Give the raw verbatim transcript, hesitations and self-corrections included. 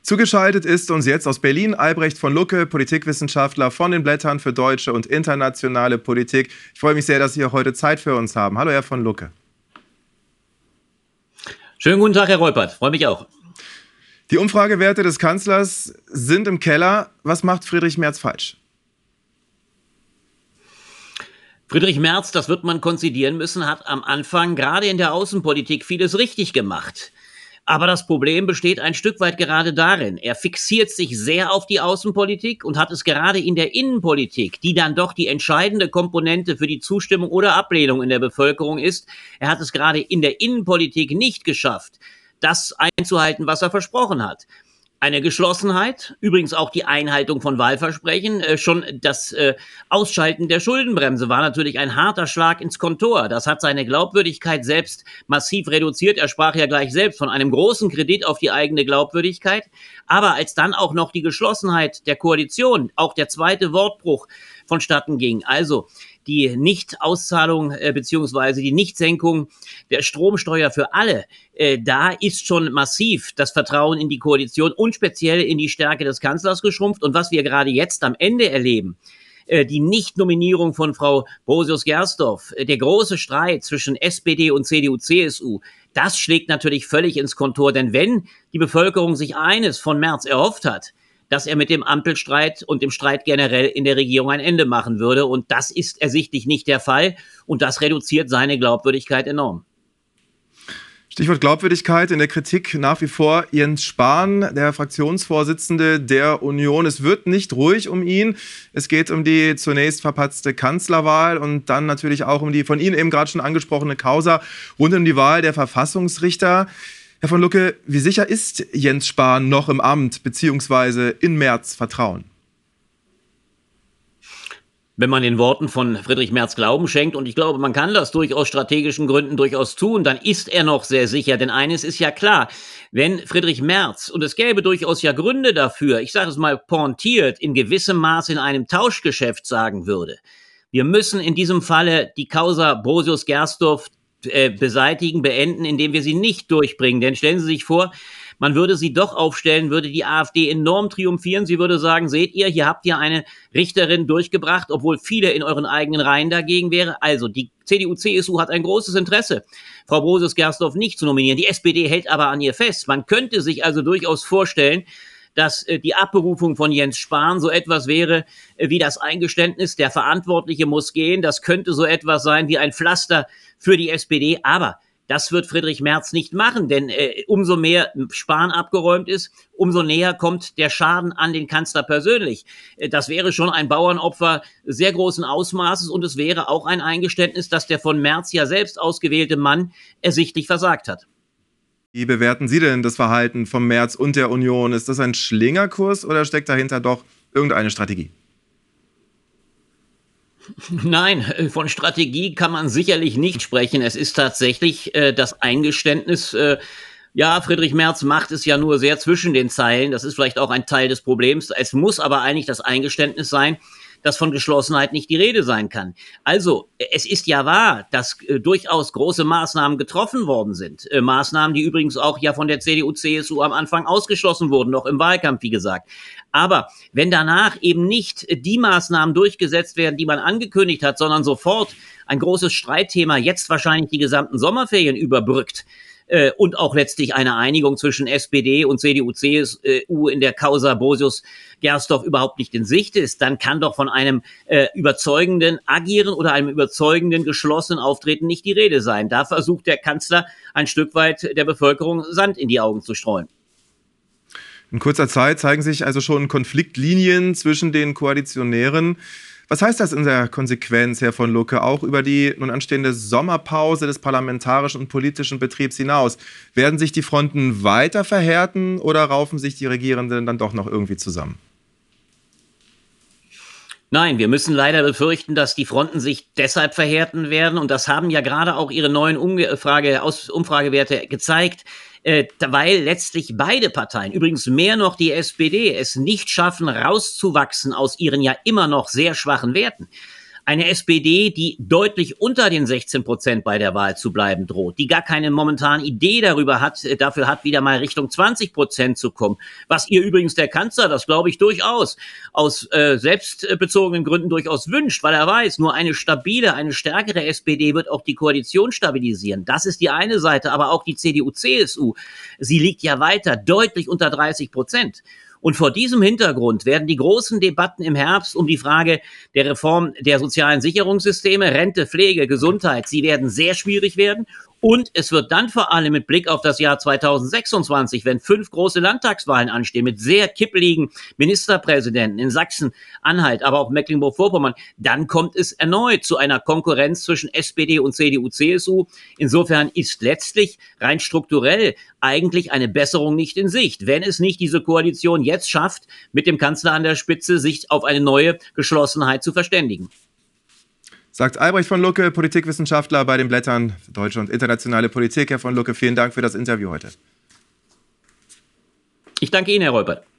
Zugeschaltet ist uns jetzt aus Berlin Albrecht von Lucke, Politikwissenschaftler von den Blättern für deutsche und internationale Politik. Ich freue mich sehr, dass Sie auch heute Zeit für uns haben. Hallo, Herr von Lucke. Schönen guten Tag, Herr Reupert. Freue mich auch. Die Umfragewerte des Kanzlers sind im Keller. Was macht Friedrich Merz falsch? Friedrich Merz, das wird man konzidieren müssen, hat am Anfang gerade in der Außenpolitik vieles richtig gemacht. Aber das Problem besteht ein Stück weit gerade darin, er fixiert sich sehr auf die Außenpolitik und hat es gerade in der Innenpolitik, die dann doch die entscheidende Komponente für die Zustimmung oder Ablehnung in der Bevölkerung ist, er hat es gerade in der Innenpolitik nicht geschafft, das einzuhalten, was er versprochen hat. Eine Geschlossenheit, übrigens auch die Einhaltung von Wahlversprechen, äh, schon das äh, Ausschalten der Schuldenbremse war natürlich ein harter Schlag ins Kontor. Das hat seine Glaubwürdigkeit selbst massiv reduziert. Er sprach ja gleich selbst von einem großen Kredit auf die eigene Glaubwürdigkeit. Aber als dann auch noch die Geschlossenheit der Koalition, auch der zweite Wortbruch vonstatten ging, also die Nichtauszahlung äh, beziehungsweise die Nichtsenkung der Stromsteuer für alle, äh, da ist schon massiv das Vertrauen in die Koalition und speziell in die Stärke des Kanzlers geschrumpft. Und was wir gerade jetzt am Ende erleben, äh, die Nichtnominierung von Frau Brosius-Gersdorf, äh, der große Streit zwischen S P D und C D U C S U, das schlägt natürlich völlig ins Kontor. Denn wenn die Bevölkerung sich eines von Merz erhofft hat, dass er mit dem Ampelstreit und dem Streit generell in der Regierung ein Ende machen würde. Und das ist ersichtlich nicht der Fall. Und das reduziert seine Glaubwürdigkeit enorm. Stichwort Glaubwürdigkeit, in der Kritik nach wie vor Jens Spahn, der Fraktionsvorsitzende der Union. Es wird nicht ruhig um ihn. Es geht um die zunächst verpatzte Kanzlerwahl und dann natürlich auch um die von Ihnen eben gerade schon angesprochene Causa rund um die Wahl der Verfassungsrichter. Herr von Lucke, wie sicher ist Jens Spahn noch im Amt bzw. in Merz Vertrauen? Wenn man den Worten von Friedrich Merz Glauben schenkt, und ich glaube, man kann das durch aus strategischen Gründen durchaus tun, dann ist er noch sehr sicher. Denn eines ist ja klar, wenn Friedrich Merz, und es gäbe durchaus ja Gründe dafür, ich sage es mal pointiert, in gewissem Maß in einem Tauschgeschäft sagen würde, wir müssen in diesem Falle die Causa Brosius-Gersdorf äh, beseitigen, beenden, indem wir sie nicht durchbringen. Denn stellen Sie sich vor, man würde sie doch aufstellen, würde die AfD enorm triumphieren. Sie würde sagen, seht ihr, hier habt ihr eine Richterin durchgebracht, obwohl viele in euren eigenen Reihen dagegen wären. Also die C D U C S U hat ein großes Interesse, Frau Brosius-Gersdorf nicht zu nominieren. Die S P D hält aber an ihr fest. Man könnte sich also durchaus vorstellen, dass äh, die Abberufung von Jens Spahn so etwas wäre äh, wie das Eingeständnis, der Verantwortliche muss gehen. Das könnte so etwas sein wie ein Pflaster für die S P D. Aber das wird Friedrich Merz nicht machen, denn äh, umso mehr Spahn abgeräumt ist, umso näher kommt der Schaden an den Kanzler persönlich. Äh, das wäre schon ein Bauernopfer sehr großen Ausmaßes und es wäre auch ein Eingeständnis, dass der von Merz ja selbst ausgewählte Mann ersichtlich versagt hat. Wie bewerten Sie denn das Verhalten von Merz und der Union? Ist das ein Schlingerkurs oder steckt dahinter doch irgendeine Strategie? Nein, von Strategie kann man sicherlich nicht sprechen. Es ist tatsächlich äh, das Eingeständnis, äh, ja, Friedrich Merz macht es ja nur sehr zwischen den Zeilen. Das ist vielleicht auch ein Teil des Problems. Es muss aber eigentlich das Eingeständnis sein, dass von Geschlossenheit nicht die Rede sein kann. Also, es ist ja wahr, dass äh, durchaus große Maßnahmen getroffen worden sind. Äh, Maßnahmen, die übrigens auch ja von der C D U C S U am Anfang ausgeschlossen wurden, noch im Wahlkampf, wie gesagt. Aber wenn danach eben nicht die Maßnahmen durchgesetzt werden, die man angekündigt hat, sondern sofort ein großes Streitthema jetzt wahrscheinlich die gesamten Sommerferien überbrückt, äh, und auch letztlich eine Einigung zwischen S P D und C D U C S U in der Causa Brosius-Gersdorf überhaupt nicht in Sicht ist, dann kann doch von einem äh, überzeugenden Agieren oder einem überzeugenden, geschlossenen Auftreten nicht die Rede sein. Da versucht der Kanzler ein Stück weit der Bevölkerung Sand in die Augen zu streuen. In kurzer Zeit zeigen sich also schon Konfliktlinien zwischen den Koalitionären. Was heißt das in der Konsequenz, Herr von Lucke, auch über die nun anstehende Sommerpause des parlamentarischen und politischen Betriebs hinaus? Werden sich die Fronten weiter verhärten oder raufen sich die Regierenden dann doch noch irgendwie zusammen? Nein, wir müssen leider befürchten, dass die Fronten sich deshalb verhärten werden. Und das haben ja gerade auch Ihre neuen Umfrage, Aus, Umfragewerte gezeigt, äh, weil letztlich beide Parteien, übrigens mehr noch die S P D, es nicht schaffen, rauszuwachsen aus ihren ja immer noch sehr schwachen Werten. Eine S P D, die deutlich unter den sechzehn Prozent bei der Wahl zu bleiben droht, die gar keine momentane Idee darüber hat, dafür hat, wieder mal Richtung zwanzig Prozent zu kommen. Was ihr übrigens der Kanzler, das glaube ich durchaus, aus äh, selbstbezogenen Gründen durchaus wünscht, weil er weiß, nur eine stabile, eine stärkere S P D wird auch die Koalition stabilisieren. Das ist die eine Seite, aber auch die C D U C S U, sie liegt ja weiter deutlich unter dreißig Prozent. Und vor diesem Hintergrund werden die großen Debatten im Herbst um die Frage der Reform der sozialen Sicherungssysteme, Rente, Pflege, Gesundheit, sie werden sehr schwierig werden. Und es wird dann vor allem mit Blick auf das Jahr zweitausendsechsundzwanzig, wenn fünf große Landtagswahlen anstehen, mit sehr kippeligen Ministerpräsidenten in Sachsen-Anhalt, aber auch Mecklenburg-Vorpommern, dann kommt es erneut zu einer Konkurrenz zwischen S P D und C D U C S U. Insofern ist letztlich rein strukturell eigentlich eine Besserung nicht in Sicht, wenn es nicht diese Koalition jetzt schafft, mit dem Kanzler an der Spitze sich auf eine neue Geschlossenheit zu verständigen. Sagt Albrecht von Lucke, Politikwissenschaftler bei den Blättern für Deutsche und internationale Politik. Herr von Lucke, vielen Dank für das Interview heute. Ich danke Ihnen, Herr Reupert.